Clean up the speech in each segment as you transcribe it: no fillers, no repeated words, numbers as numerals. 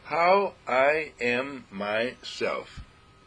How I am myself.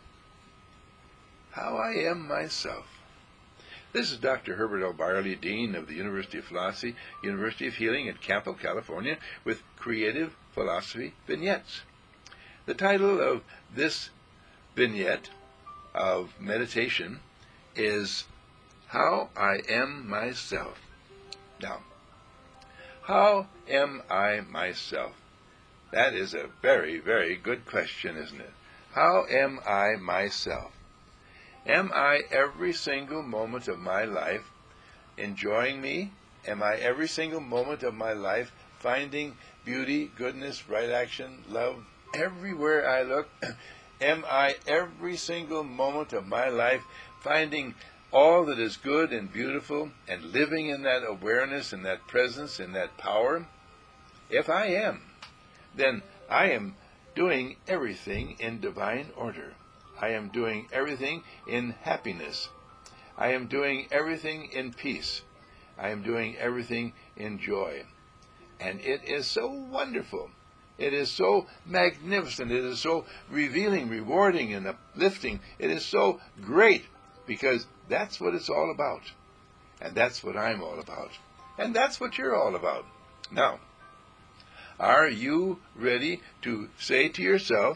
How I am myself. This is Dr. Herbert L. Barley, Dean of the University of Philosophy, University of Healing at Campo, California, with Creative Philosophy Vignettes. The title of this vignette of meditation is How I Am Myself. Now, how am I myself? That is a very, very good question, isn't it? How am I myself? Am I every single moment of my life enjoying me? Am I every single moment of my life finding beauty, goodness, right action, love everywhere I look? Am I every single moment of my life finding all that is good and beautiful and living in that awareness, in that presence, in that power? If I am, then I am doing everything in divine order. I am doing everything in happiness. I am doing everything in peace. I am doing everything in joy. And it is so wonderful. It is so magnificent. It is so revealing, rewarding, and uplifting. It is so great because that's what it's all about. And that's what I'm all about. And that's what you're all about. Now, are you ready to say to yourself,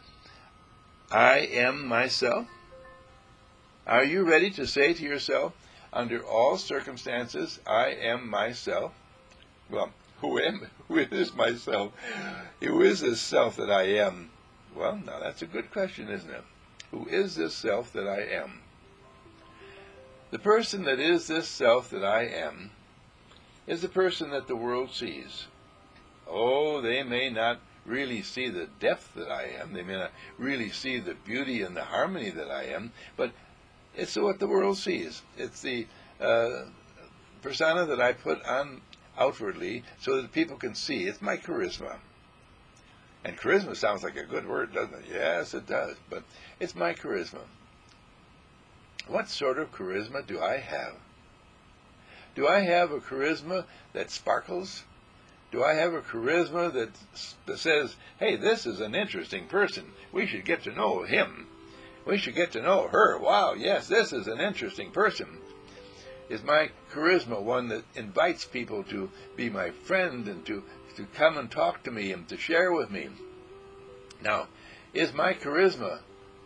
I am myself? Are you ready to say to yourself, under all circumstances, I am myself? Well, who is myself? Who is this self that I am? Well, now that's a good question, isn't it? Who is this self that I am? The person that is this self that I am is the person that the world sees. Oh, they may not really see the depth that I am. They may not really see the beauty and the harmony that I am, but it's what the world sees. It's the persona that I put on outwardly so that people can see. It's my charisma. And charisma sounds like a good word, doesn't it? Yes, it does, but it's my charisma. What sort of charisma do I have? Do I have a charisma that sparkles? Do I have a charisma that says, hey, this is an interesting person. We should get to know him. We should get to know her. Wow, yes, this is an interesting person. Is my charisma one that invites people to be my friend and to come and talk to me and to share with me? Now, is my charisma,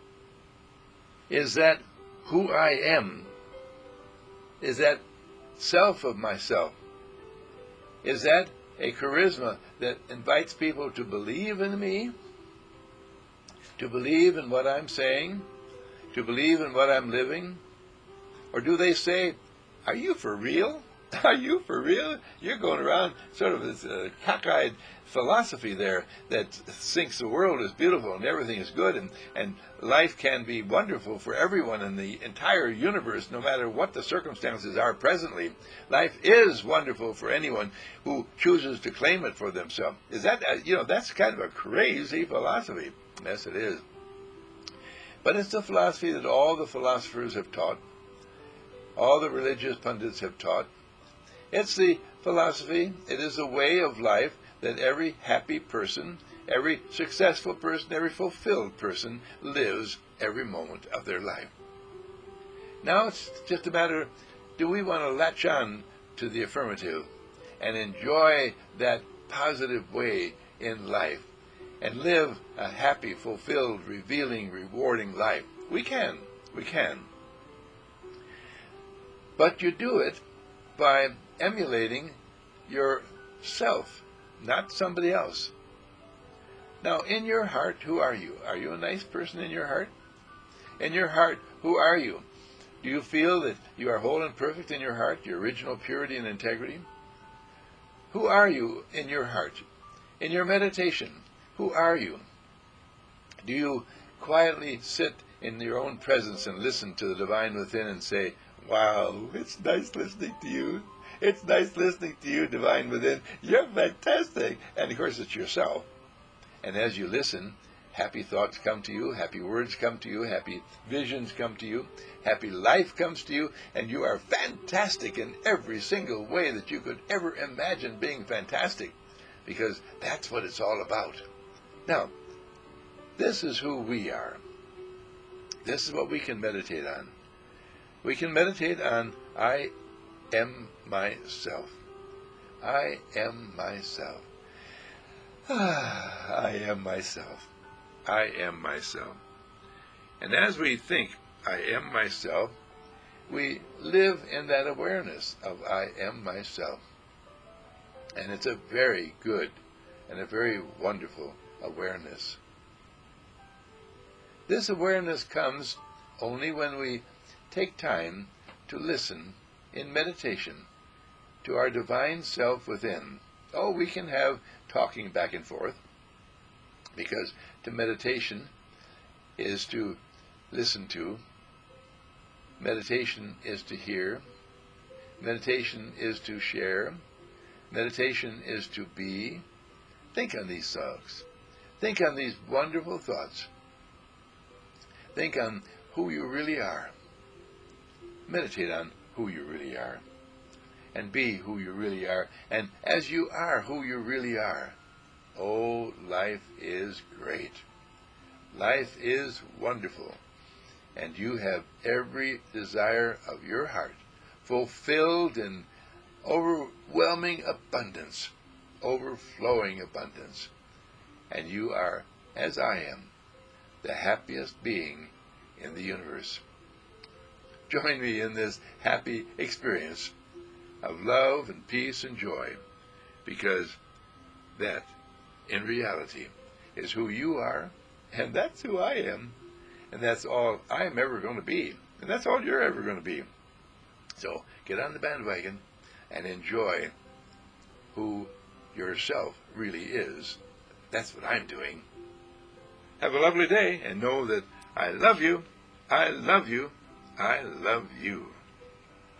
is that who I am? Is that self of myself? Is that a charisma that invites people to believe in me, to believe in what I'm saying, to believe in what I'm living? Or do they say, are you for real? Are you for real? You're going around sort of this cockeyed philosophy there that thinks the world is beautiful and everything is good and life can be wonderful for everyone in the entire universe, no matter what the circumstances are presently. Life is wonderful for anyone who chooses to claim it for themselves. Is that, that's kind of a crazy philosophy. Yes, it is. But it's the philosophy that all the philosophers have taught, all the religious pundits have taught. It's the philosophy, it is a way of life that every happy person, every successful person, every fulfilled person lives every moment of their life. Now it's just a matter, do we want to latch on to the affirmative and enjoy that positive way in life and live a happy, fulfilled, revealing, rewarding life? We can. But you do it by emulating yourself, not somebody else. Now, in your heart, who are you? Are you a nice person in your heart? In your heart, who are you? Do you feel that you are whole and perfect in your heart, your original purity and integrity? Who are you in your heart? In your meditation, who are you? Do you quietly sit in your own presence and listen to the divine within and say, wow, it's nice listening to you. It's nice listening to you, divine within. You're fantastic. And of course, it's yourself. And as you listen, happy thoughts come to you, happy words come to you, happy visions come to you, happy life comes to you, and you are fantastic in every single way that you could ever imagine being fantastic, because that's what it's all about. Now, this is who we are. This is what we can meditate on. We can meditate on I am myself. I am myself. I am myself. I am myself. And as we think, I am myself, we live in that awareness of I am myself. And it's a very good and a very wonderful awareness. This awareness comes only when we take time to listen in meditation to our divine self within. Oh, we can have talking back and forth, because to meditation is to listen to, meditation is to hear, meditation is to share, meditation is to be. Think on these thoughts. Think on these wonderful thoughts. Think on who you really are. Meditate on who you really are. And be who you really are. And as you are who you really are, oh, life is great. Life is wonderful. And you have every desire of your heart fulfilled in overwhelming abundance, overflowing abundance. And you are, as I am, the happiest being in the universe. Join me in this happy experience of love and peace and joy, because that, in reality, is who you are, and that's who I am, and that's all I am ever going to be, and that's all you're ever going to be. So get on the bandwagon and enjoy who yourself really is. That's what I'm doing. Have a lovely day, and know that I love you, I love you, I love you.